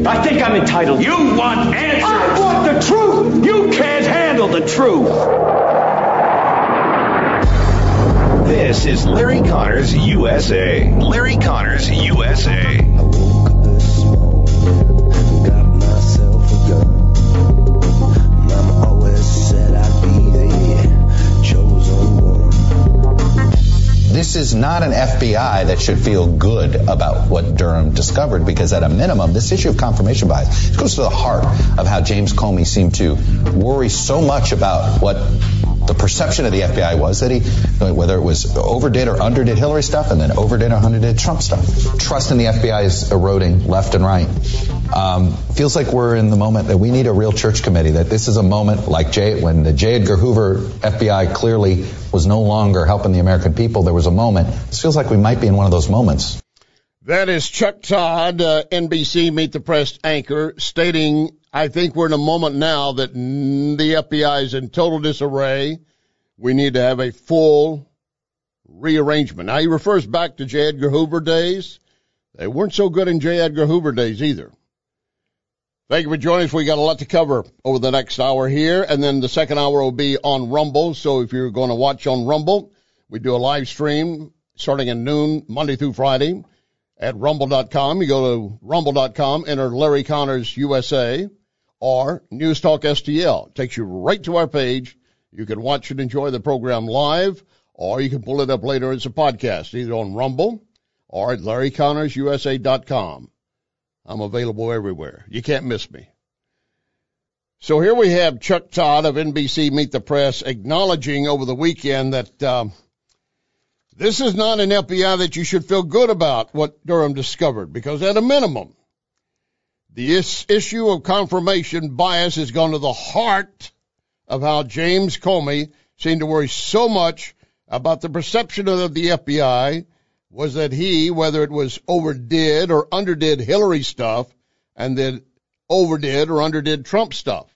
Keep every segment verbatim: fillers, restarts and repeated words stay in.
I think I'm entitled. You want answers. I want the truth. You can't handle the truth. This is Larry Connors U S A. Larry Connors U S A. This is not an F B I that should feel good about what Durham discovered, because at a minimum, this issue of confirmation bias goes to the heart of how James Comey seemed to worry so much about what the perception of the F B I was, that he, whether it was overdid or underdid Hillary stuff and then overdid or underdid Trump stuff. Trust in the F B I is eroding left and right. Um, feels like we're in the moment that we need a real church committee, that this is a moment like J, when the J. Edgar Hoover F B I clearly was no longer helping the American people. There was a moment. This feels like we might be in one of those moments. That is Chuck Todd, uh, N B C Meet the Press anchor, stating, I think we're in a moment now that the F B I is in total disarray. We need to have a full rearrangement. Now, he refers back to J. Edgar Hoover days. They weren't so good in J. Edgar Hoover days either. Thank you for joining us. We got a lot to cover over the next hour here, and then the second hour will be on Rumble. So if you're going to watch on Rumble, we do a live stream starting at noon, Monday through Friday, at rumble dot com. You go to rumble dot com, enter Larry Connors U S A or News Talk S T L. It takes you right to our page. You can watch and enjoy the program live, or you can pull it up later as a podcast, either on Rumble or at larry connors u s a dot com. I'm available everywhere. You can't miss me. So here we have Chuck Todd of N B C Meet the Press acknowledging over the weekend that um, this is not an F B I that you should feel good about, what Durham discovered, because at a minimum, the is- issue of confirmation bias has gone to the heart of how James Comey seemed to worry so much about the perception of the F B I was that he, whether it was overdid or underdid Hillary stuff, and then overdid or underdid Trump stuff.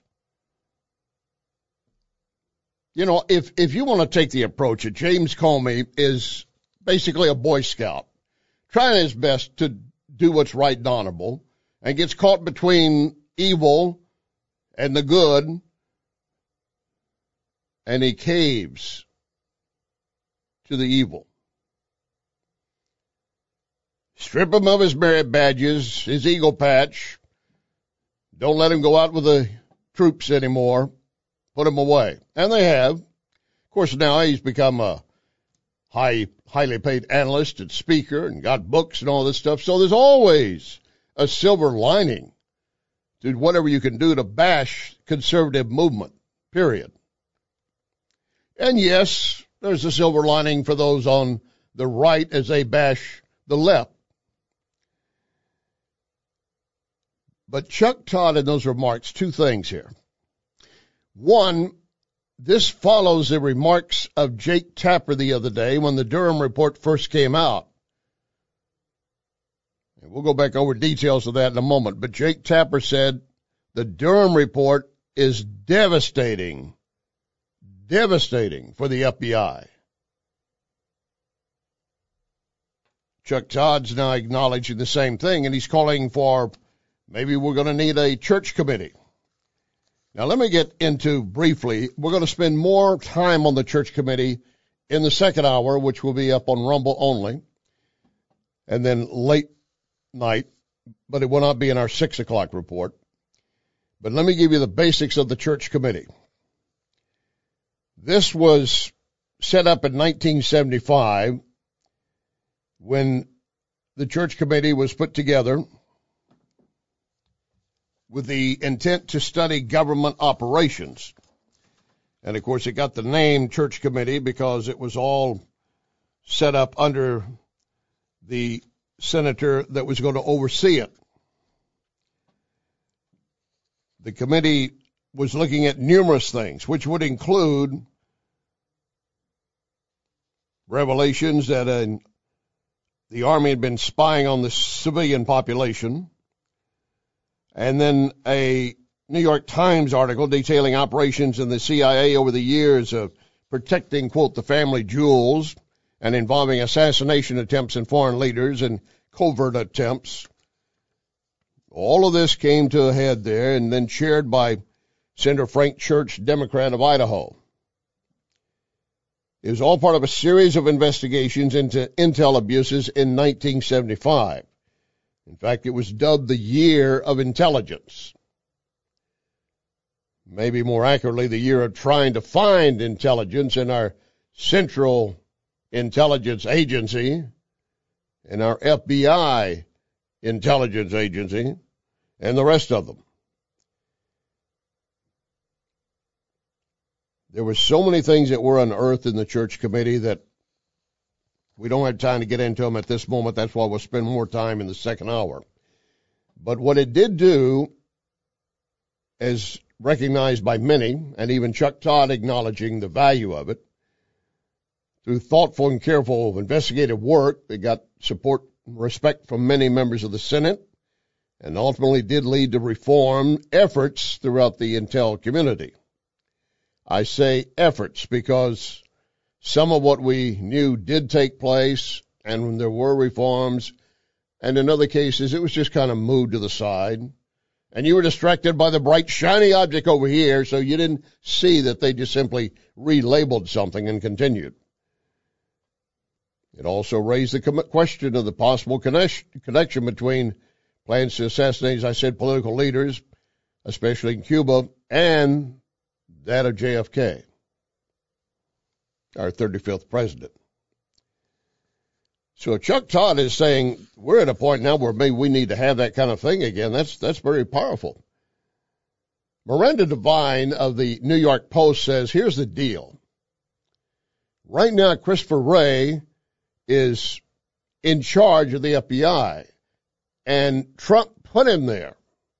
You know, if, if you want to take the approach that James Comey is basically a Boy Scout, trying his best to do what's right and honorable, and gets caught between evil and the good, and he caves to the evil. Strip him of his merit badges, his eagle patch. Don't let him go out with the troops anymore. Put him away. And they have. Of course, now he's become a high, highly paid analyst and speaker and got books and all this stuff. So there's always a silver lining to whatever you can do to bash conservative movement, period. And yes, there's a silver lining for those on the right as they bash the left. But Chuck Todd in those remarks, two things here. One, this follows the remarks of Jake Tapper the other day when the Durham report first came out. And we'll go back over details of that in a moment. But Jake Tapper said the Durham report is devastating, devastating for the F B I. Chuck Todd's now acknowledging the same thing, and he's calling for maybe we're going to need a church committee. Now, let me get into briefly, we're going to spend more time on the church committee in the second hour, which will be up on Rumble only, and then late night, but it will not be in our six o'clock report. But let me give you the basics of the church committee. This was set up in nineteen seventy-five when the church committee was put together with the intent to study government operations. And, of course, it got the name Church Committee because it was all set up under the senator that was going to oversee it. The committee was looking at numerous things, which would include revelations that uh, the Army had been spying on the civilian population, and then a New York Times article detailing operations in the C I A over the years of protecting, quote, the family jewels and involving assassination attempts in foreign leaders and covert attempts. All of this came to a head there and then chaired by Senator Frank Church, Democrat of Idaho. It was all part of a series of investigations into intel abuses in nineteen seventy-five. In fact, it was dubbed the Year of Intelligence. Maybe more accurately, the year of trying to find intelligence in our Central Intelligence Agency and our F B I Intelligence Agency and the rest of them. There were so many things that were unearthed in the church committee that we don't have time to get into them at this moment. That's why we'll spend more time in the second hour. But what it did do, as recognized by many, and even Chuck Todd acknowledging the value of it, through thoughtful and careful investigative work that got support and respect from many members of the Senate, and ultimately did lead to reform efforts throughout the intel community. I say efforts because some of what we knew did take place, and there were reforms, and in other cases it was just kind of moved to the side, and you were distracted by the bright, shiny object over here, so you didn't see that they just simply relabeled something and continued. It also raised the question of the possible connection between plans to assassinate, as I said, political leaders, especially in Cuba, and that of J F K, our thirty-fifth president. So Chuck Todd is saying we're at a point now where maybe we need to have that kind of thing again. That's that's very powerful. Miranda Devine of the New York Post says, here's the deal. Right now, Christopher Wray is in charge of the F B I, and Trump put him there.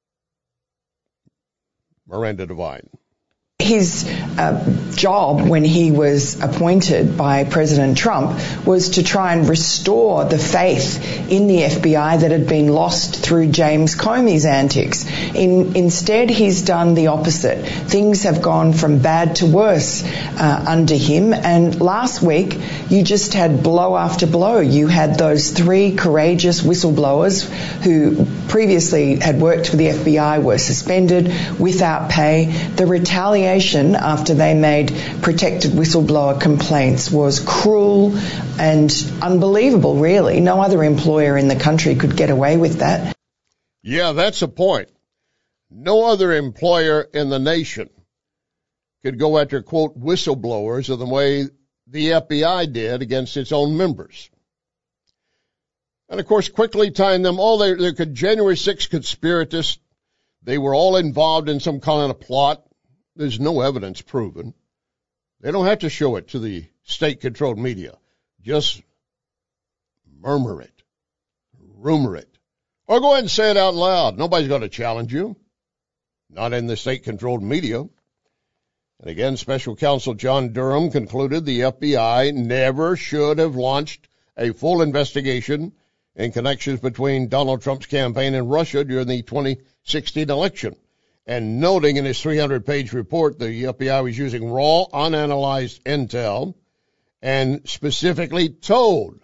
Miranda Devine. His uh, job when he was appointed by President Trump was to try and restore the faith in the F B I that had been lost through James Comey's antics. In, instead, he's done the opposite. Things have gone from bad to worse uh, under him. And last week, you just had blow after blow. You had those three courageous whistleblowers who previously had worked for the F B I were suspended without pay. The retaliation after they made protected whistleblower complaints was cruel and unbelievable, really. No other employer in the country could get away with that. Yeah, that's a point. No other employer in the nation could go after, quote, whistleblowers in the way the F B I did against its own members. And, of course, quickly tying them all, they're, they're January sixth conspiratists. They were all involved in some kind of plot. There's no evidence proven. They don't have to show it to the state-controlled media. Just murmur it, rumor it, or go ahead and say it out loud. Nobody's going to challenge you. Not in the state-controlled media. And again, Special Counsel John Durham concluded the F B I never should have launched a full investigation in connections between Donald Trump's campaign and Russia during the twenty sixteen election. And noting in his three hundred page report, the F B I was using raw, unanalyzed intel and specifically told,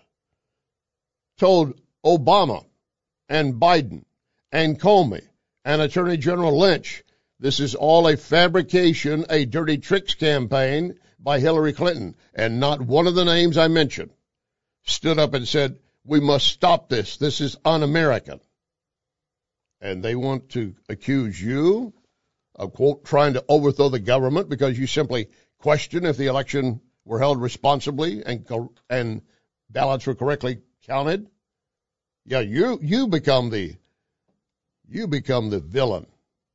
told Obama and Biden and Comey and Attorney General Lynch, this is all a fabrication, a dirty tricks campaign by Hillary Clinton. And not one of the names I mentioned stood up and said, we must stop this. This is un-American. And they want to accuse you of, quote, trying to overthrow the government because you simply question if the election were held responsibly and and ballots were correctly counted. Yeah, you you become the you become the villain.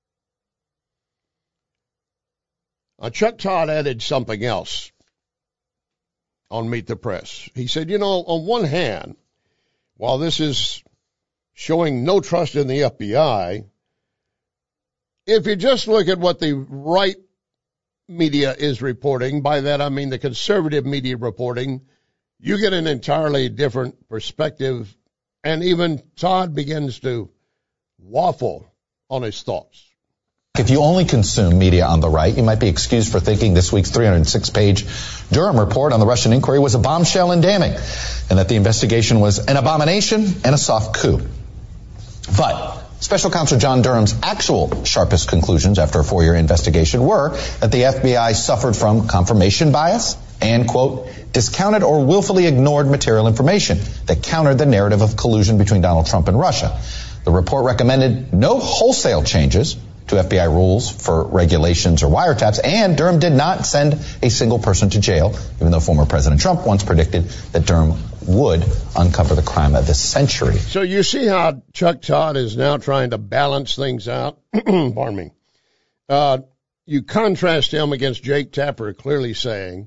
Uh, Chuck Todd added something else on Meet the Press. He said, you know, on one hand, while this is showing no trust in the F B I, if you just look at what the right media is reporting, by that I mean the conservative media reporting, you get an entirely different perspective, and even Todd begins to waffle on his thoughts. If you only consume media on the right, you might be excused for thinking this week's three hundred six page Durham report on the Russian inquiry was a bombshell and damning, and that the investigation was an abomination and a soft coup. But Special Counsel John Durham's actual sharpest conclusions after a four-year investigation were that the F B I suffered from confirmation bias and, quote, discounted or willfully ignored material information that countered the narrative of collusion between Donald Trump and Russia. The report recommended no wholesale changes to F B I rules for regulations or wiretaps, and Durham did not send a single person to jail, even though former President Trump once predicted that Durham would uncover the crime of the century. So you see how Chuck Todd is now trying to balance things out? Pardon me. Uh, you contrast him against Jake Tapper, clearly saying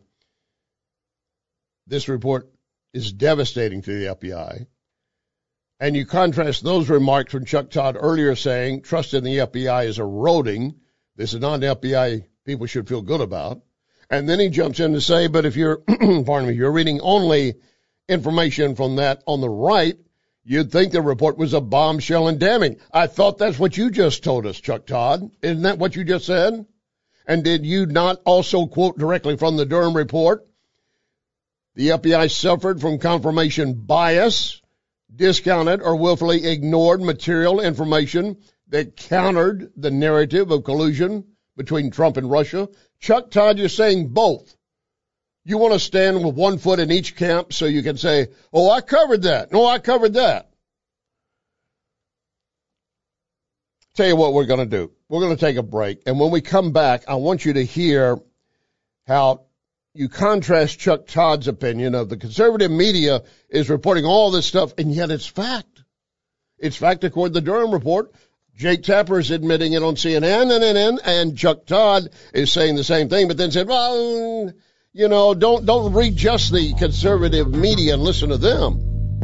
this report is devastating to the F B I. And you contrast those remarks from Chuck Todd earlier saying trust in the F B I is eroding. This is not an F B I people should feel good about. And then he jumps in to say, but if you're, pardon me, you're reading only information from that on the right, you'd think the report was a bombshell and damning. I thought that's what you just told us, Chuck Todd. Isn't that what you just said? And did you not also quote directly from the Durham report? The F B I suffered from confirmation bias, discounted or willfully ignored material information that countered the narrative of collusion between Trump and Russia. Chuck Todd, you're saying both. You want to stand with one foot in each camp so you can say, oh, I covered that. No, I covered that. Tell you what we're going to do. We're going to take a break. And when we come back, I want you to hear how you contrast Chuck Todd's opinion of the conservative media is reporting all this stuff, and yet it's fact. It's fact according to the Durham report. Jake Tapper is admitting it on C N N, and, and, and, and Chuck Todd is saying the same thing, but then said, well, you know, don't don't read just the conservative media and listen to them.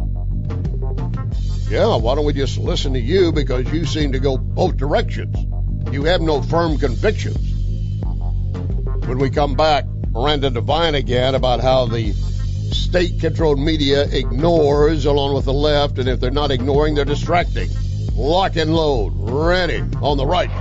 Yeah, why don't we just listen to you, because you seem to go both directions. You have no firm convictions. When we come back, Miranda Devine again about how the state-controlled media ignores along with the left, and if they're not ignoring, they're distracting. Lock and load. Ready on the right.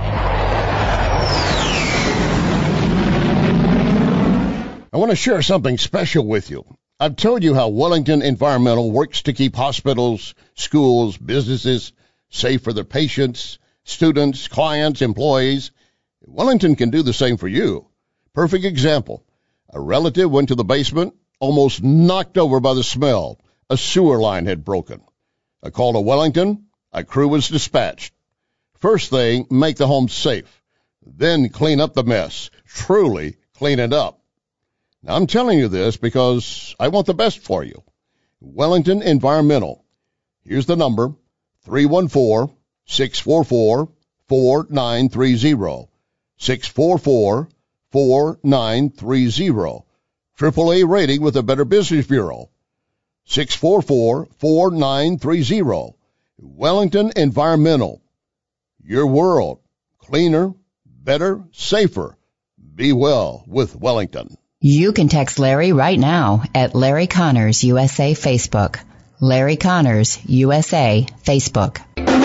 I want to share something special with you. I've told you how Wellington Environmental works to keep hospitals, schools, businesses safe for their patients, students, clients, employees. Wellington can do the same for you. Perfect example. A relative went to the basement, almost knocked over by the smell. A sewer line had broken. A call to Wellington. A crew was dispatched. First thing, make the home safe. Then clean up the mess. Truly clean it up. Now, I'm telling you this because I want the best for you. Wellington Environmental. Here's the number, three one four, six four four, four nine three zero. six four four, four nine three zero. triple A rating with the Better Business Bureau. six four four, four nine three zero. Wellington Environmental. Your world. Cleaner, better, safer. Be well with Wellington. You can text Larry right now at Larry Connors U S A Facebook. Larry Connors U S A Facebook.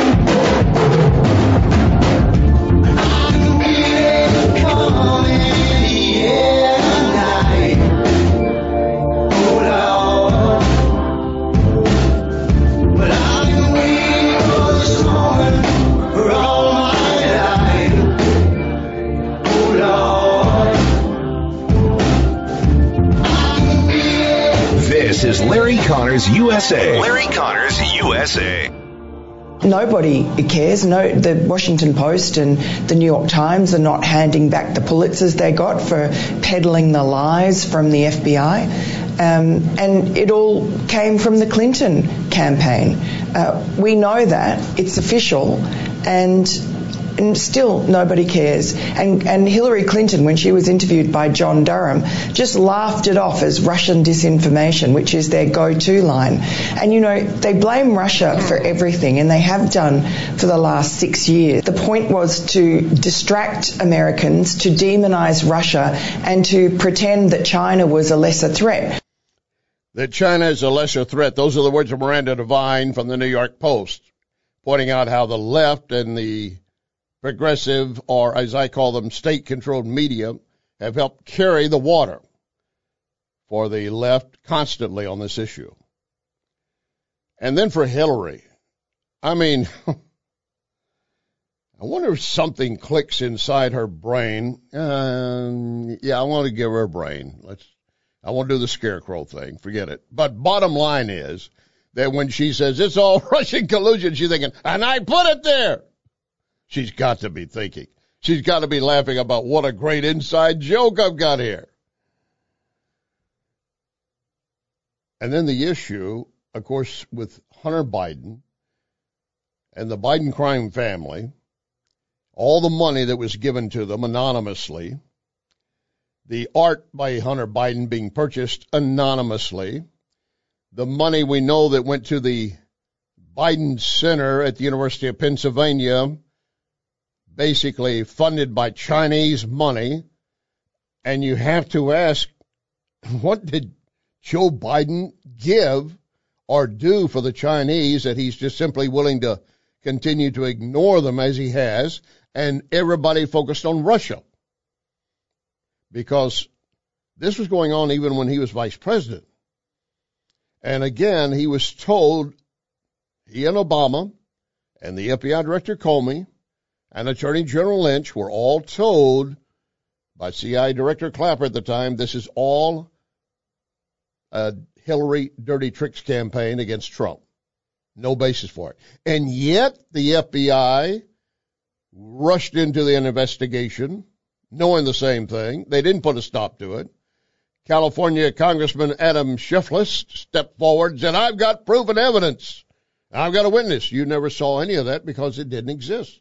This is Larry Connors U S A. Larry Connors U S A. Nobody cares. No, the Washington Post and the New York Times are not handing back the Pulitzers they got for peddling the lies from the F B I. Um, and it all came from the Clinton campaign. Uh, we know that. It's official. And And still nobody cares. And, and Hillary Clinton, when she was interviewed by John Durham, just laughed it off as Russian disinformation, which is their go-to line. And, you know, they blame Russia for everything, and they have done for the last six years. The point was to distract Americans, to demonize Russia, and to pretend that China was a lesser threat. That China is a lesser threat. Those are the words of Miranda Devine from the New York Post, pointing out how the left and the progressive, or as I call them, state-controlled media, have helped carry the water for the left constantly on this issue. And then for Hillary, I mean, I wonder if something clicks inside her brain. Um, yeah, I want to give her a brain. Let's. I want to do the scarecrow thing. Forget it. But bottom line is that when she says it's all Russian collusion, she's thinking, and I put it there. She's got to be thinking. She's got to be laughing about what a great inside joke I've got here. And then the issue, of course, with Hunter Biden and the Biden crime family, all the money that was given to them anonymously, the art by Hunter Biden being purchased anonymously, the money we know that went to the Biden Center at the University of Pennsylvania, basically funded by Chinese money, and you have to ask, what did Joe Biden give or do for the Chinese that he's just simply willing to continue to ignore them as he has, and everybody focused on Russia? Because this was going on even when he was vice president. And again, he was told, he and Obama and the F B I Director Comey and Attorney General Lynch were all told by C I A Director Clapper at the time, this is all a Hillary dirty tricks campaign against Trump. No basis for it. And yet the F B I rushed into the investigation, knowing the same thing. They didn't put a stop to it. California Congressman Adam Schiff stepped forward and said, I've got proof and evidence. I've got a witness. You never saw any of that because it didn't exist.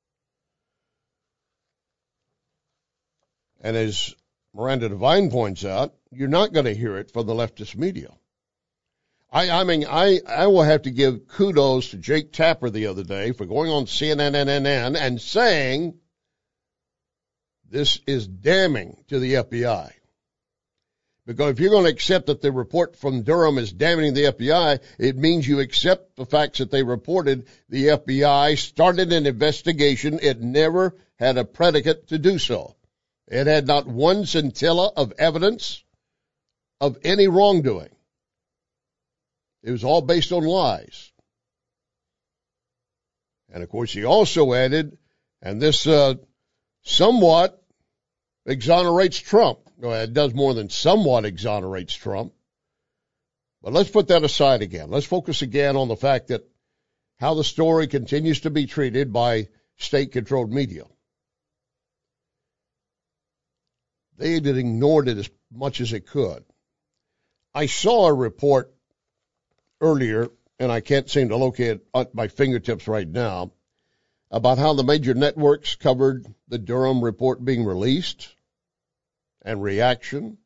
And as Miranda Devine points out, you're not going to hear it from the leftist media. I, I mean, I, I will have to give kudos to Jake Tapper the other day for going on C N N and saying this is damning to the F B I. Because if you're going to accept that the report from Durham is damning the F B I, it means you accept the facts that they reported. The F B I started an investigation. It never had a predicate to do so. It had not one scintilla of evidence of any wrongdoing. It was all based on lies. And, of course, he also added, and this uh, somewhat exonerates Trump. Well, it does more than somewhat exonerates Trump. But let's put that aside again. Let's focus again on the fact that how the story continues to be treated by state-controlled media. They had ignored it as much as it could. I saw a report earlier, and I can't seem to locate it at my fingertips right now, about how the major networks covered the Durham report being released and reaction.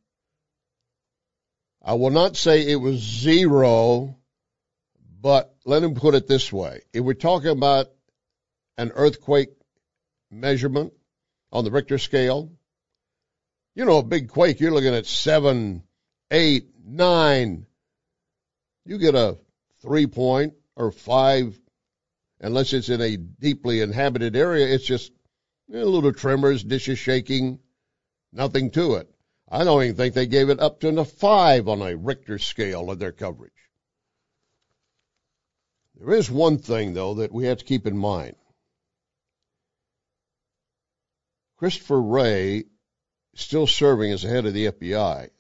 I will not say it was zero, but let him put it this way. If we're talking about an earthquake measurement on the Richter scale, you know, a big quake, you're looking at seven, eight, nine. You get a three-point or five, unless it's in a deeply inhabited area, it's just a little tremors, dishes shaking, nothing to it. I don't even think they gave it up to a five on a Richter scale of their coverage. There is one thing, though, that we have to keep in mind. Christopher Wray, still serving as the head of the F B I.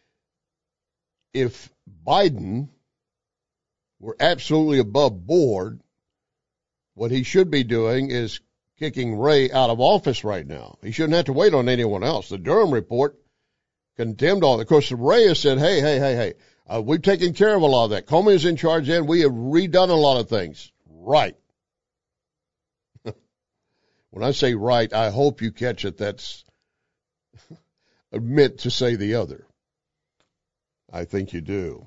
If Biden were absolutely above board, what he should be doing is kicking Wray out of office right now. He shouldn't have to wait on anyone else. The Durham report condemned all that. Of course, Wray has said, hey, hey, hey, hey, uh, we've taken care of a lot of that. Comey is in charge and we have redone a lot of things. Right. When I say right, I hope you catch it. That's meant to say the other. I think you do.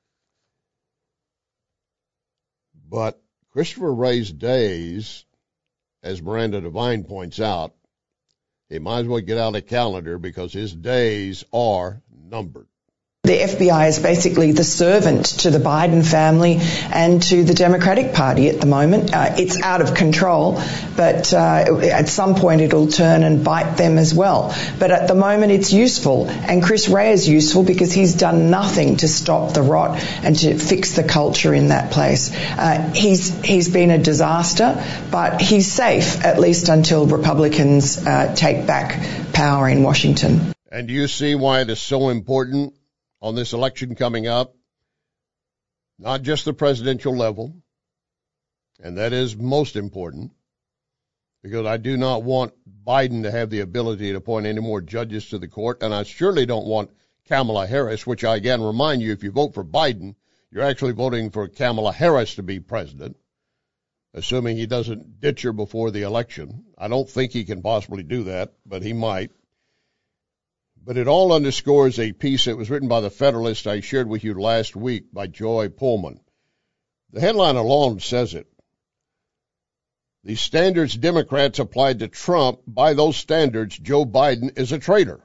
But Christopher Wray's days, as Miranda Devine points out, he might as well get out a calendar because his days are numbered. The F B I is basically the servant to the Biden family and to the Democratic Party at the moment. Uh, it's out of control, but uh, at some point it'll turn and bite them as well. But at the moment it's useful, and Chris Wray is useful because he's done nothing to stop the rot and to fix the culture in that place. Uh, he's he's been a disaster, but he's safe, at least until Republicans uh, take back power in Washington. And do you see why it is so important on this election coming up, not just the presidential level, and that is most important, because I do not want Biden to have the ability to appoint any more judges to the court, and I surely don't want Kamala Harris, which I again remind you, if you vote for Biden, you're actually voting for Kamala Harris to be president, assuming he doesn't ditch her before the election. I don't think he can possibly do that, but he might. But it all underscores a piece that was written by the Federalist I shared with you last week by Joy Pullman. The headline alone says it. The standards Democrats applied to Trump, by those standards, Joe Biden is a traitor.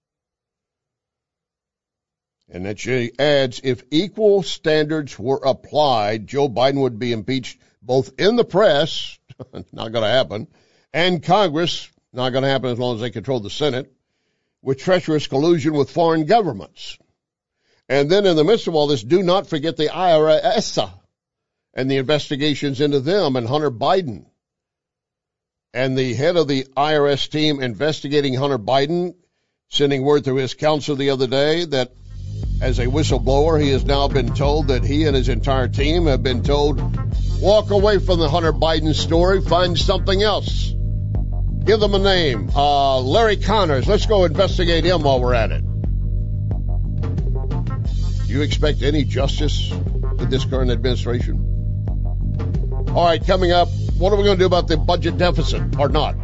And then she adds, if equal standards were applied, Joe Biden would be impeached both in the press, not going to happen, and Congress, not going to happen as long as they control the Senate, with treacherous collusion with foreign governments. And then in the midst of all this, do not forget the I R S and the investigations into them and Hunter Biden. And the head of the I R S team investigating Hunter Biden, sending word through his counsel the other day that as a whistleblower, he has now been told that he and his entire team have been told, walk away from the Hunter Biden story, find something else. Give them a name. Uh, Larry Connors. Let's go investigate him while we're at it. Do you expect any justice with this current administration? All right, coming up, what are we going to do about the budget deficit or not?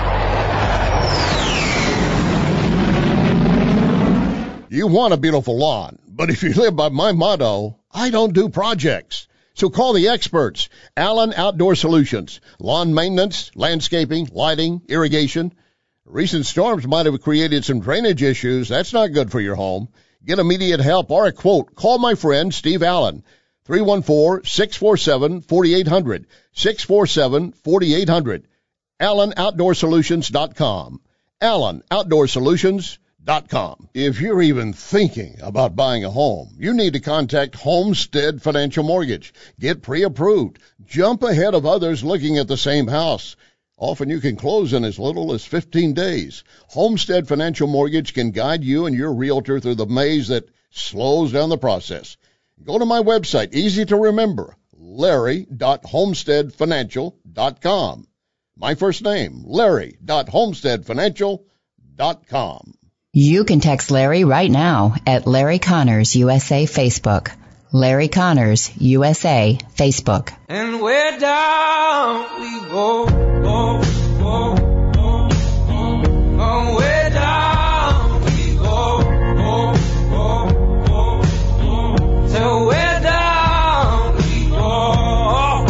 You want a beautiful lawn, but if you live by my motto, I don't do projects. So call the experts. Allen Outdoor Solutions. Lawn maintenance, landscaping, lighting, irrigation. Recent storms might have created some drainage issues. That's not good for your home. Get immediate help or a quote. Call my friend Steve Allen. three one four, six four seven, four eight zero zero. six four seven, four eight zero zero. Allen Outdoor Solutions dot com. Allen Outdoor Solutions dot com. If you're even thinking about buying a home, you need to contact Homestead Financial Mortgage. Get pre-approved. Jump ahead of others looking at the same house. Often you can close in as little as fifteen days. Homestead Financial Mortgage can guide you and your realtor through the maze that slows down the process. Go to my website, easy to remember, larry dot homestead financial dot com. My first name, larry dot homestead financial dot com. You can text Larry right now at Larry Connors U S A Facebook. Larry Connors U S A Facebook. And where down we go, go, go, go, go. Oh, where down we go, go, go, go, go. So where down we go,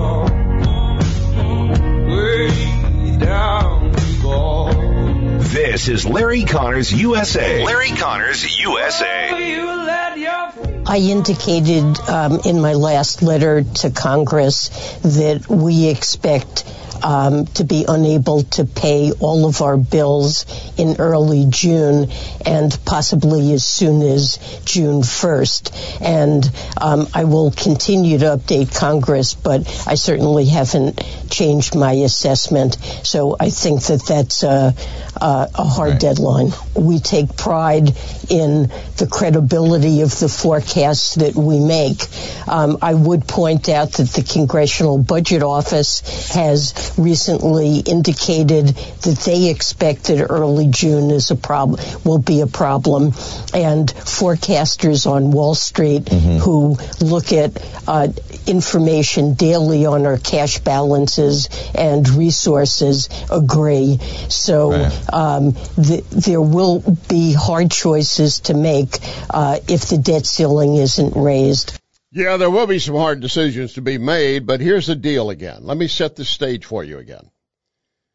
go, go. Way down we go. This is Larry Connors U S A. Larry Connors U S A. You let your I indicated um, in my last letter to Congress that we expect um, to be unable to pay all of our bills in early June and possibly as soon as June first. And um, I will continue to update Congress, but I certainly haven't changed my assessment. So I think that that's a, a, a hard right. deadline. We take pride in the credibility of the forecasts that we make. Um, I would point out that the Congressional Budget Office has recently indicated that they expect that early June is a problem, will be a problem. And forecasters on Wall Street mm-hmm. who look at uh, information daily on our cash balances and resources agree. So right. um, th- there will be hard choices to make uh, if the debt ceiling isn't raised. Yeah, there will be some hard decisions to be made, but here's the deal again. Let me set the stage for you again.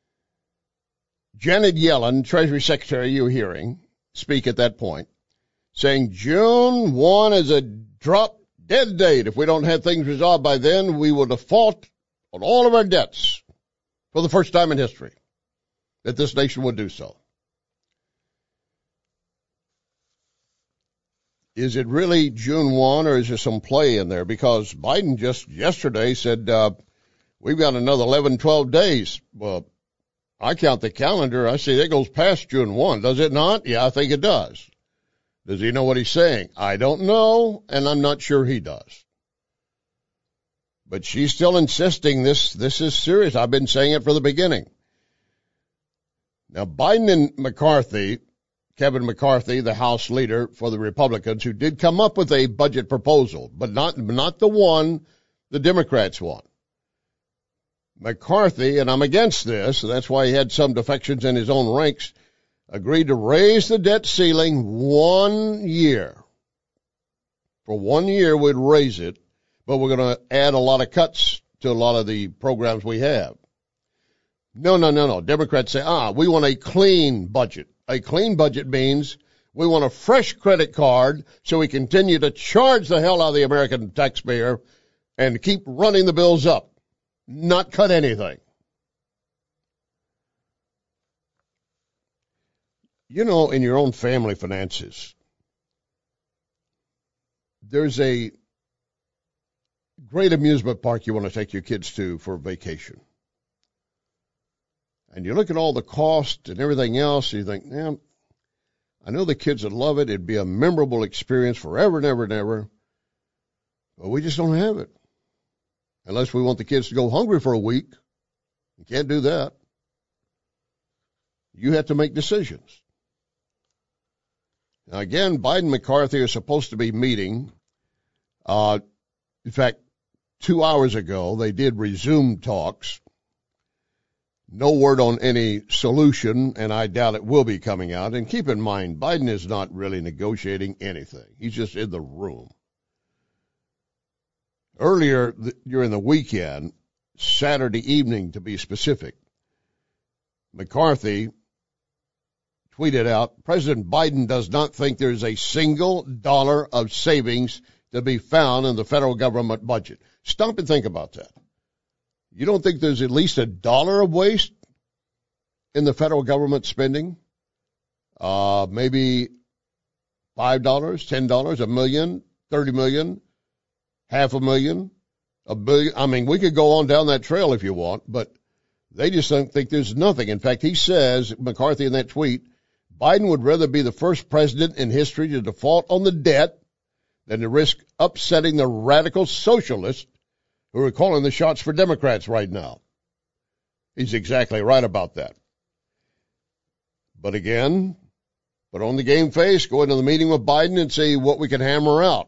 Janet Yellen, Treasury Secretary, you were hearing, speak at that point, saying June first is a drop dead date. If we don't have things resolved by then, we will default on all of our debts for the first time in history that this nation would do so. Is it really June first, or is there some play in there? Because Biden just yesterday said, uh, we've got another eleven, twelve days. Well, I count the calendar. I see that goes past June first. Does it not? Yeah, I think it does. Does he know what he's saying? I don't know, and I'm not sure he does. But she's still insisting this, this is serious. I've been saying it from the beginning. Now, Biden and McCarthy, Kevin McCarthy, the House leader for the Republicans, who did come up with a budget proposal, but not, not the one the Democrats want. McCarthy, and I'm against this, and that's why he had some defections in his own ranks, agreed to raise the debt ceiling one year. For one year, we'd raise it, but we're going to add a lot of cuts to a lot of the programs we have. No, no, no, no. Democrats say, ah, we want a clean budget. A clean budget means we want a fresh credit card so we continue to charge the hell out of the American taxpayer and keep running the bills up, not cut anything. You know, in your own family finances, there's a great amusement park you want to take your kids to for a vacation. And you look at all the cost and everything else, and you think, yeah, I know the kids would love it. It'd be a memorable experience forever and ever and ever. But we just don't have it. Unless we want the kids to go hungry for a week. You can't do that. You have to make decisions. Now, again, Biden and McCarthy are supposed to be meeting. Uh, in fact, two hours ago, they did resume talks. No word on any solution, and I doubt it will be coming out. And keep in mind, Biden is not really negotiating anything. He's just in the room. Earlier th- during the weekend, Saturday evening to be specific, McCarthy tweeted out, President Biden does not think there's a single dollar of savings to be found in the federal government budget. Stop and think about that. You don't think there's at least a dollar of waste in the federal government spending? Uh, maybe five dollars, ten dollars, a million, thirty million, half a million, a billion. I mean, we could go on down that trail if you want, but they just don't think there's nothing. In fact, he says, McCarthy in that tweet, Biden would rather be the first president in history to default on the debt than to risk upsetting the radical socialists who are calling the shots for Democrats right now. He's exactly right about that. But again, put on the game face, go into the meeting with Biden and see what we can hammer out.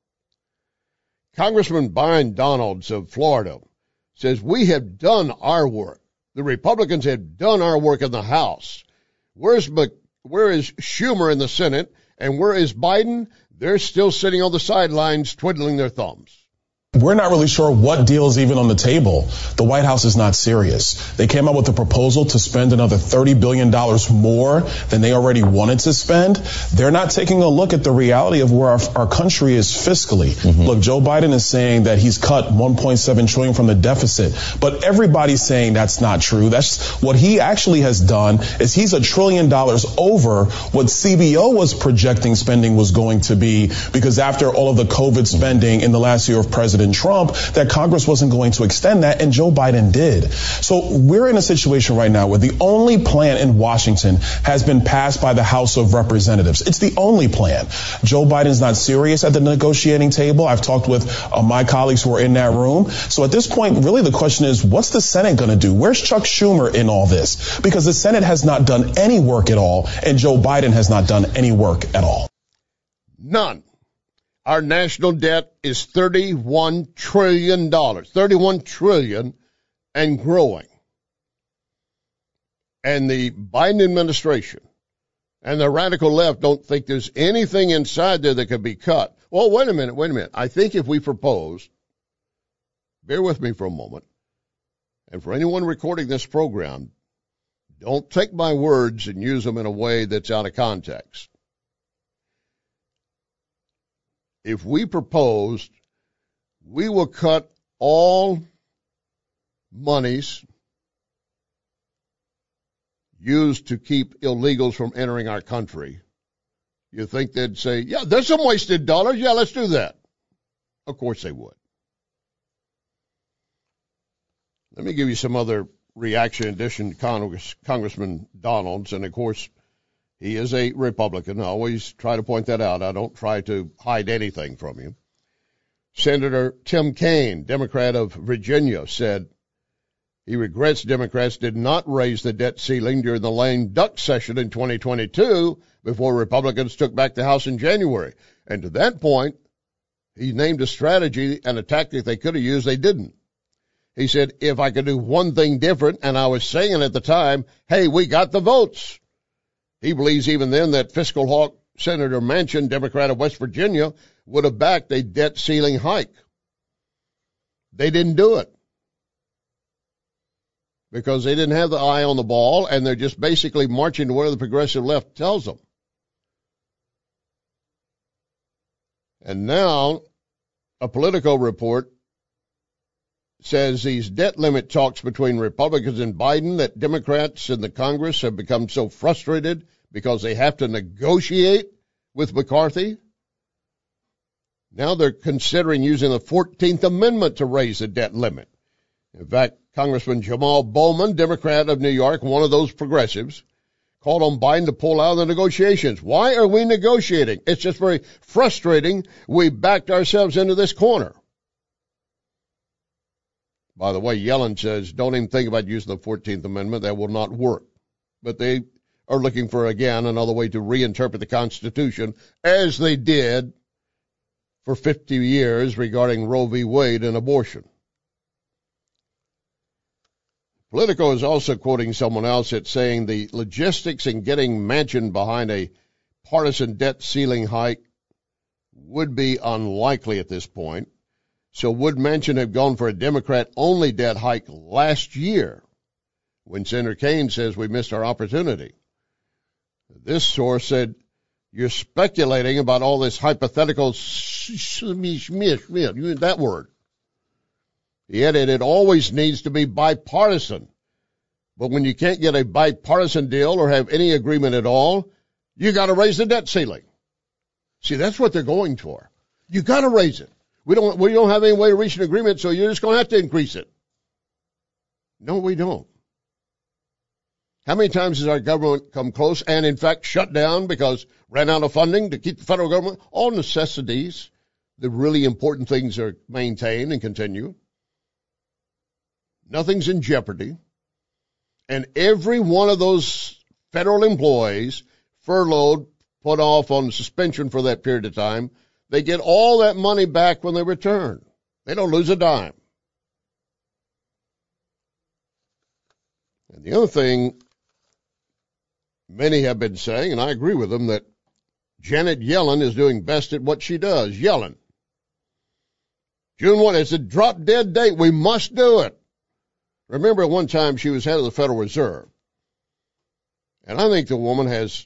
Congressman Byron Donalds of Florida says, we have done our work. The Republicans have done our work in the House. Where's Where is Schumer in the Senate? And where is Biden? They're still sitting on the sidelines twiddling their thumbs. We're not really sure what deal is even on the table. The White House is not serious. They came up with a proposal to spend another thirty billion dollars more than they already wanted to spend. They're not taking a look at the reality of where our, our country is fiscally. Mm-hmm. Look, Joe Biden is saying that he's cut one point seven trillion dollars from the deficit, but everybody's saying that's not true. That's what he actually has done is he's a trillion dollars over what C B O was projecting spending was going to be, because after all of the COVID spending in the last year of President Trump, that Congress wasn't going to extend that, and Joe Biden did. So we're in a situation right now where the only plan in Washington has been passed by the House of Representatives. It's the only plan. Joe Biden's not serious at the negotiating table. I've talked with uh, my colleagues who are in that room. So at this point, really the question is, what's the Senate going to do? Where's Chuck Schumer in all this? Because the Senate has not done any work at all, and Joe Biden has not done any work at all. None. Our national debt is thirty-one trillion dollars, thirty-one trillion dollars and growing. And the Biden administration and the radical left don't think there's anything inside there that could be cut. Well, wait a minute, wait a minute. I think if we propose, bear with me for a moment, and for anyone recording this program, don't take my words and use them in a way that's out of context. if we proposed, we will cut all monies used to keep illegals from entering our country, you think they'd say, yeah, there's some wasted dollars. Yeah, let's do that. Of course they would. Let me give you some other reaction in addition to Congress, Congressman Donalds. And, of course, he is a Republican. I always try to point that out. I don't try to hide anything from you. Senator Tim Kaine, Democrat of Virginia, said he regrets Democrats did not raise the debt ceiling during the lame duck session in twenty twenty-two before Republicans took back the House in January. And to that point, he named a strategy and a tactic they could have used. They didn't. He said, if I could do one thing different, and I was saying at the time, hey, we got the votes. He believes even then that fiscal hawk Senator Manchin, Democrat of West Virginia, would have backed a debt ceiling hike. They didn't do it because they didn't have the eye on the ball, and they're just basically marching to where the progressive left tells them. And now a Politico report says these debt limit talks between Republicans and Biden, that Democrats in the Congress have become so frustrated because they have to negotiate with McCarthy. Now they're considering using the fourteenth Amendment to raise the debt limit. In fact, Congressman Jamal Bowman, Democrat of New York, one of those progressives, called on Biden to pull out of the negotiations. Why are we negotiating? It's just very frustrating. We backed ourselves into this corner. By the way, Yellen says, don't even think about using the fourteenth Amendment. That will not work. But they are looking for, again, another way to reinterpret the Constitution, as they did for fifty years regarding Roe v. Wade and abortion. Politico is also quoting someone else that's saying the logistics in getting Manchin behind a partisan debt ceiling hike would be unlikely at this point. So would Manchin have gone for a Democrat-only debt hike last year when Senator Kaine says we missed our opportunity? This source said, you're speculating about all this hypothetical shmishmish, that word. He added, it always needs to be bipartisan. But when you can't get a bipartisan deal or have any agreement at all, you got to raise the debt ceiling. See, that's what they're going for. You got to raise it. We don't, we don't have any way to reach an agreement, so you're just going to have to increase it. No, we don't. How many times has our government come close and, in fact, shut down because ran out of funding to keep the federal government? All necessities. The really important things are maintained and continue. Nothing's in jeopardy. And every one of those federal employees furloughed, put off on suspension for that period of time, they get all that money back when they return. They don't lose a dime. And the other thing many have been saying, and I agree with them, that Janet Yellen is doing best at what she does. Yellen. June first, it's a drop-dead date. We must do it. Remember, at one time she was head of the Federal Reserve. And I think the woman has,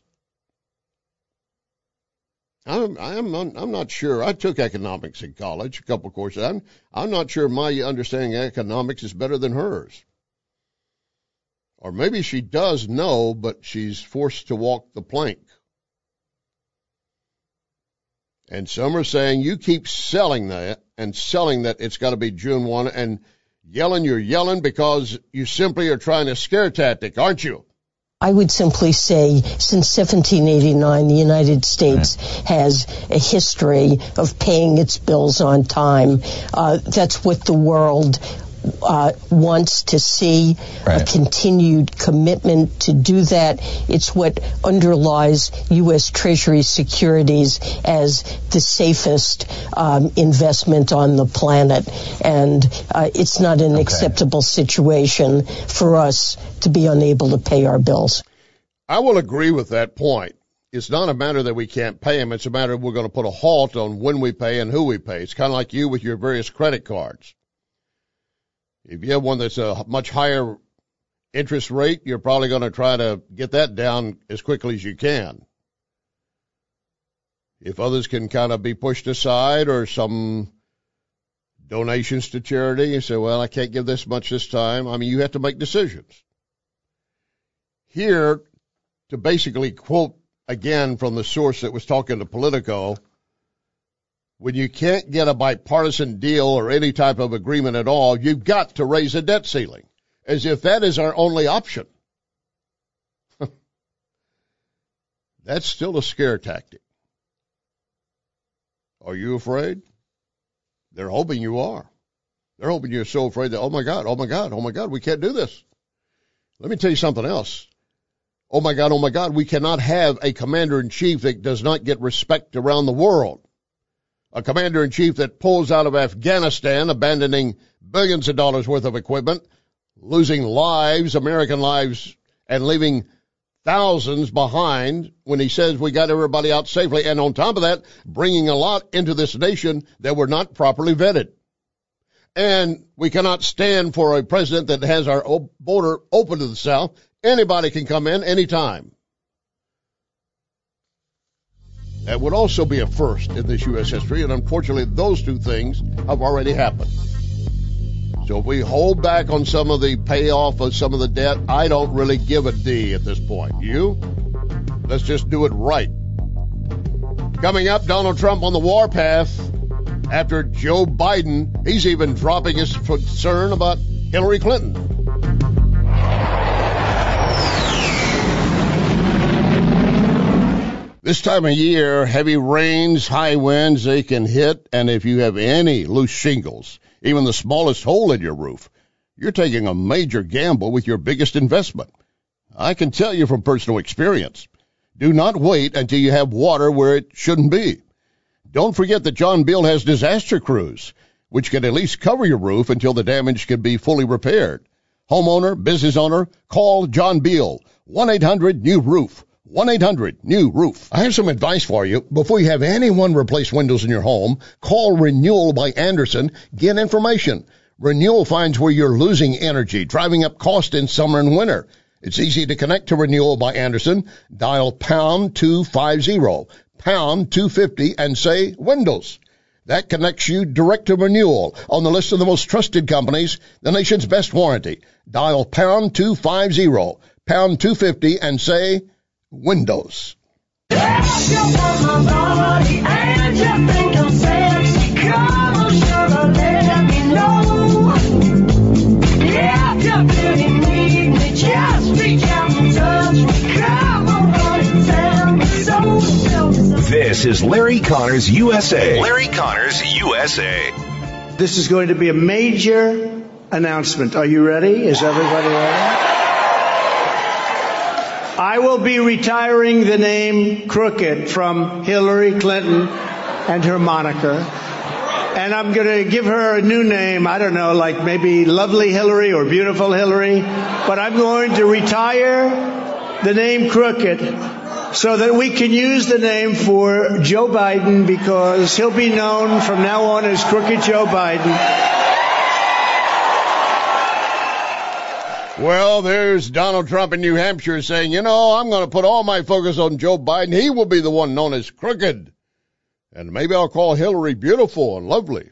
I'm, I'm, I'm not sure. I took economics in college, a couple of courses. I'm, I'm not sure my understanding of economics is better than hers. Or maybe she does know, but she's forced to walk the plank. And some are saying you keep selling that and selling that it's got to be June first, and Yellen, you're yelling because you simply are trying a scare tactic, aren't you? I would simply say since seventeen eighty-nine, the United States right. has a history of paying its bills on time. Uh, that's what the world uh, wants to see, right. a continued commitment to do that. It's what underlies U S. Treasury securities as the safest um, investment on the planet. And uh, it's not an okay. acceptable situation for us to be unable to pay our bills. I will agree with that point. It's not a matter that we can't pay them. It's a matter of we're going to put a halt on when we pay and who we pay. It's kind of like you with your various credit cards. If you have one that's a much higher interest rate, you're probably going to try to get that down as quickly as you can. If others can kind of be pushed aside or some donations to charity, you say, well, I can't give this much this time. I mean, you have to make decisions. Here, to basically quote again from the source that was talking to Politico, when you can't get a bipartisan deal or any type of agreement at all, you've got to raise a debt ceiling, as if that is our only option. That's still a scare tactic. Are you afraid? They're hoping you are. They're hoping you're so afraid that, oh, my God, oh, my God, oh, my God, we can't do this. Let me tell you something else. Oh, my God, oh, my God, we cannot have a commander-in-chief that does not get respect around the world. A commander-in-chief that pulls out of Afghanistan, abandoning billions of dollars worth of equipment, losing lives, American lives, and leaving thousands behind when he says we got everybody out safely, and on top of that, bringing a lot into this nation that were not properly vetted. And we cannot stand for a president that has our border open to the south. Anybody can come in anytime. That would also be a first in this U S history, and unfortunately those two things have already happened. So if we hold back on some of the payoff of some of the debt, I don't really give a D at this point. You? Let's just do it right. Coming up, Donald Trump on the warpath after Joe Biden. He's even dropping his concern about Hillary Clinton. This time of year, heavy rains, high winds, they can hit, and if you have any loose shingles, even the smallest hole in your roof, you're taking a major gamble with your biggest investment. I can tell you from personal experience, do not wait until you have water where it shouldn't be. Don't forget that John Beal has disaster crews, which can at least cover your roof until the damage can be fully repaired. Homeowner, business owner, call John Beal, one eight hundred new roof. one eight hundred new roof. I have some advice for you. Before you have anyone replace windows in your home, call Renewal by Andersen. Get information. Renewal finds where you're losing energy, driving up cost in summer and winter. It's easy to connect to Renewal by Andersen. Dial pound two fifty, pound two fifty, and say Windows. That connects you direct to Renewal on the list of the most trusted companies, the nation's best warranty. Dial pound two fifty, pound two fifty, and say Windows. This is Larry Connors U S A. Larry Connors U S A. This is going to be a major announcement. Are you ready? Is everybody ready? I will be retiring the name Crooked from Hillary Clinton and her moniker. And I'm going to give her a new name. I don't know, like maybe Lovely Hillary or Beautiful Hillary. But I'm going to retire the name Crooked so that we can use the name for Joe Biden, because he'll be known from now on as Crooked Joe Biden. Well, there's Donald Trump in New Hampshire saying, you know, I'm going to put all my focus on Joe Biden. He will be the one known as Crooked. And maybe I'll call Hillary Beautiful and Lovely.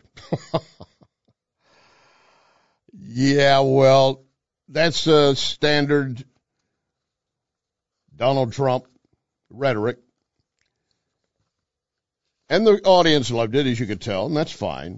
Yeah, well, that's a standard Donald Trump rhetoric. And the audience loved it, as you could tell, and that's fine.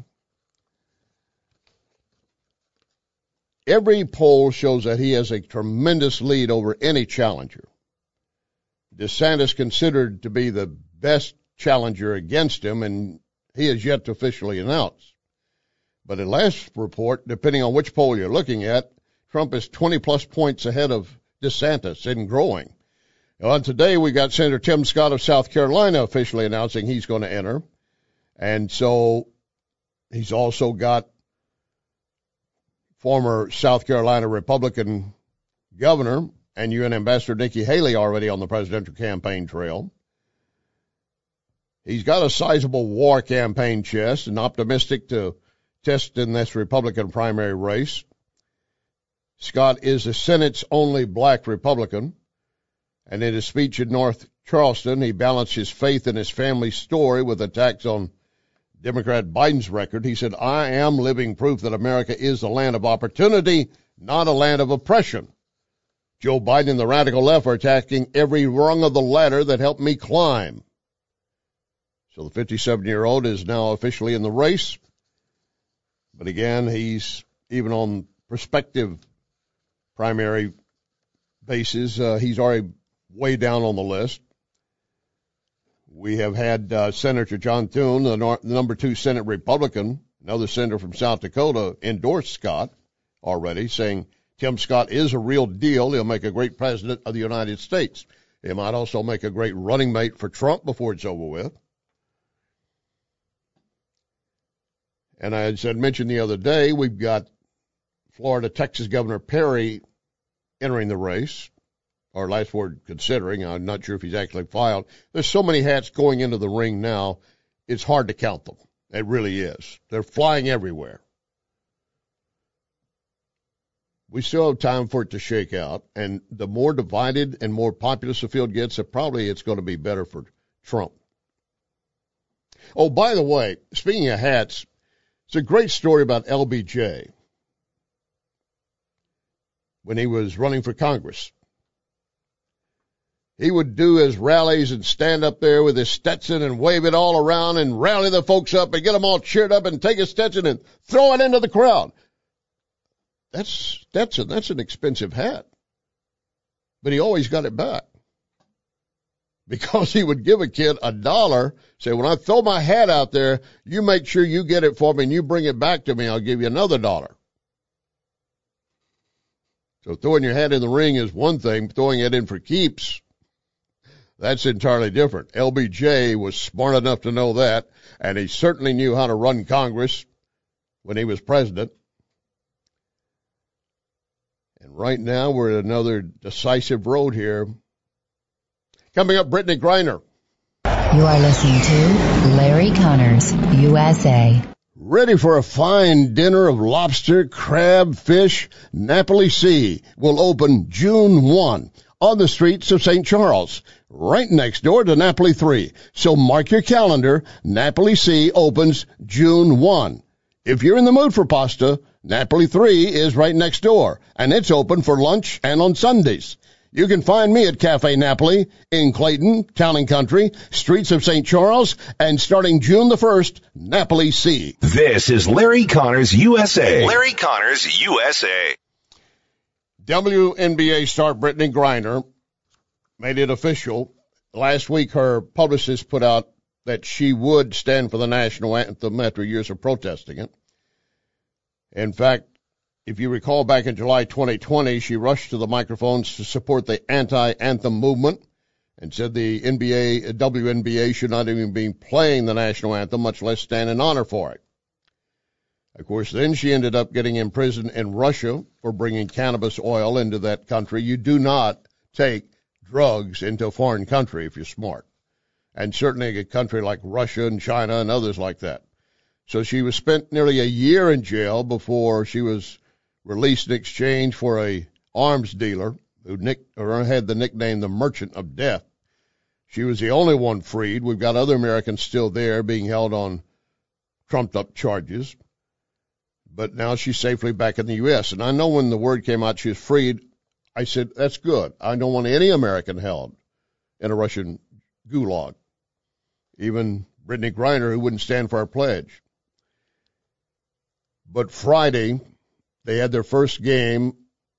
Every poll shows that he has a tremendous lead over any challenger. DeSantis considered to be the best challenger against him, and he is yet to officially announce. But in last report, depending on which poll you're looking at, Trump is twenty-plus points ahead of DeSantis and growing. Now, today we got Senator Tim Scott of South Carolina officially announcing he's going to enter. And so he's also got former South Carolina Republican governor and U N Ambassador Nikki Haley already on the presidential campaign trail. He's got a sizable war campaign chest and optimistic to test in this Republican primary race. Scott is the Senate's only black Republican, and in his speech in North Charleston. He balanced his faith in his family's story with attacks on Democrat Biden's record. He said, I am living proof that America is a land of opportunity, not a land of oppression. Joe Biden and the radical left are attacking every rung of the ladder that helped me climb. So the fifty-seven-year-old is now officially in the race. But again, he's, even on prospective primary basis, uh, he's already way down on the list. We have had uh, Senator John Thune, the, no- the number two Senate Republican, another senator from South Dakota, endorse Scott already, saying Tim Scott is a real deal. He'll make a great president of the United States. He might also make a great running mate for Trump before it's over with. And as I mentioned the other day, we've got Florida, Texas Governor Perry entering the race, or last word considering. I'm not sure if he's actually filed. There's so many hats going into the ring now, it's hard to count them. It really is. They're flying everywhere. We still have time for it to shake out, and the more divided and more populous the field gets, probably it's going to be better for Trump. Oh, by the way, speaking of hats, it's a great story about L B J when he was running for Congress. He would do his rallies and stand up there with his Stetson and wave it all around and rally the folks up and get them all cheered up and take his Stetson and throw it into the crowd. That's Stetson. That's an expensive hat. But he always got it back. Because he would give a kid a dollar, say, when I throw my hat out there, you make sure you get it for me and you bring it back to me, I'll give you another dollar. So throwing your hat in the ring is one thing, throwing it in for keeps, that's entirely different. L B J was smart enough to know that, and he certainly knew how to run Congress when he was president. And right now we're at another decisive road here. Coming up, Brittany Griner. You are listening to Larry Connors, U S A. Ready for a fine dinner of lobster, crab, fish? Napoli Sea will open June first on the streets of Saint Charles, right next door to Napoli three. So mark your calendar. Napoli Sea opens June first. If you're in the mood for pasta, Napoli three is right next door, and it's open for lunch and on Sundays. You can find me at Cafe Napoli in Clayton, Town and Country, streets of Saint Charles, and starting June the first, Napoli Sea. This is Larry Connors, U S A. Larry Connors, U S A. W N B A star Brittany Griner made it official. Last week, her publicist put out that she would stand for the national anthem after years of protesting it. In fact, if you recall, back in July twenty twenty, she rushed to the microphones to support the anti-anthem movement and said the N B A, W N B A should not even be playing the national anthem, much less stand in honor for it. Of course, then she ended up getting imprisoned in Russia for bringing cannabis oil into that country. You do not take drugs into a foreign country if you're smart, and certainly a country like Russia and China and others like that. So she was spent nearly a year in jail before she was released in exchange for a arms dealer who nick, or had the nickname the Merchant of Death. She was the only one freed. We've got other Americans still there being held on trumped-up charges. But now she's safely back in the U S. And I know when the word came out she was freed, I said, that's good. I don't want any American held in a Russian gulag, even Brittany Griner, who wouldn't stand for our pledge. But Friday, they had their first game,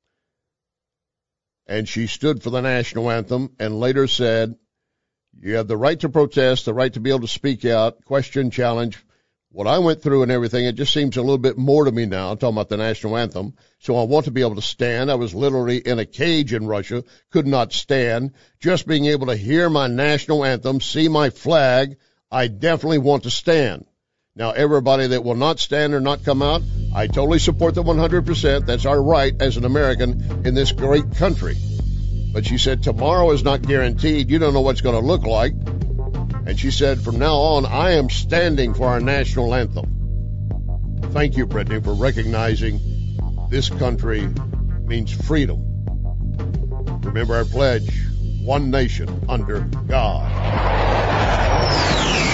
and she stood for the national anthem and later said, you have the right to protest, the right to be able to speak out, question, challenge. What I went through and everything, it just seems a little bit more to me now, talking about the national anthem. So I want to be able to stand. I was literally in a cage in Russia, could not stand. Just being able to hear my national anthem, see my flag, I definitely want to stand. Now, everybody that will not stand or not come out, I totally support them one hundred percent. That's our right as an American in this great country. But she said, tomorrow is not guaranteed. You don't know what's going to look like. And she said, from now on, I am standing for our national anthem. Thank you, Brittany, for recognizing this country means freedom. Remember our pledge, one nation under God.